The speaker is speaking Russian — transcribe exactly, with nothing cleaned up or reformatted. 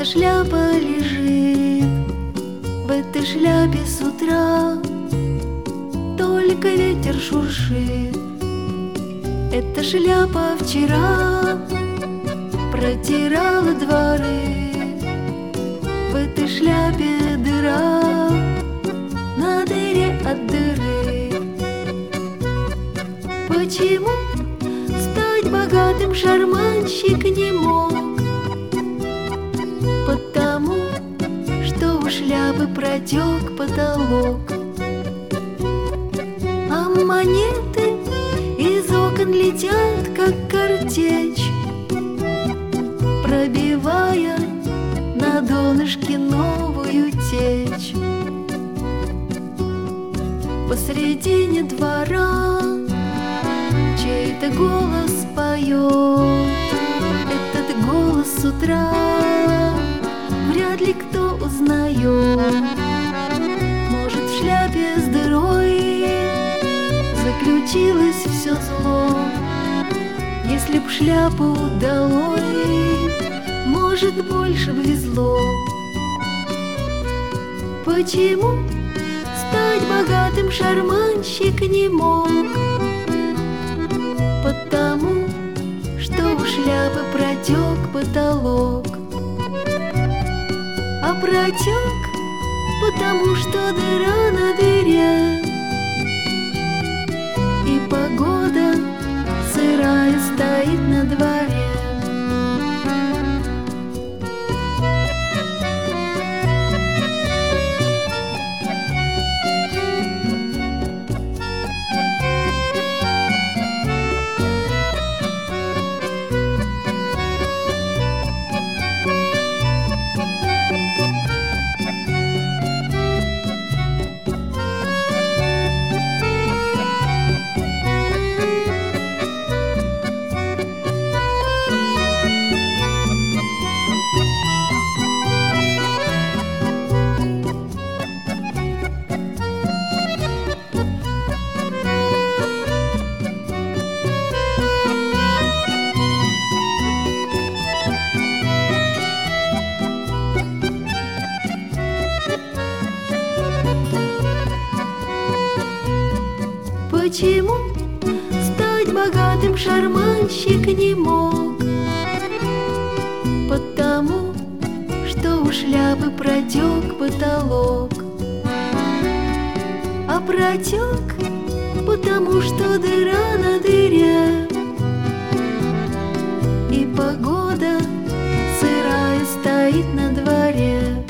эта шляпа лежит, в этой шляпе с утра только ветер шуршит. Эта шляпа вчера протирала дворы, в этой шляпе дыра на дыре от дыры. Почему стать богатым шарманщик не мог? Потому что у шляпы протек потолок, а монеты из окон летят, как картечь, пробивая на донышке новую течь. Посредине двора чей-то голос поет. Этот голос с утра вряд ли кто узнает. Может, в шляпе с дырой заключилось все зло. Если б шляпу долой, может, больше б везло. Почему стать богатым шарманщик не мог? Потому что у шляпы протек потолок, а протек потому что дыра на дыре, и погода сырая стоит на дворе. Почему стать богатым шарманщик не мог? Потому что у шляпы протек потолок, а протек потому что дыра на дыре, и погода сырая стоит на дворе.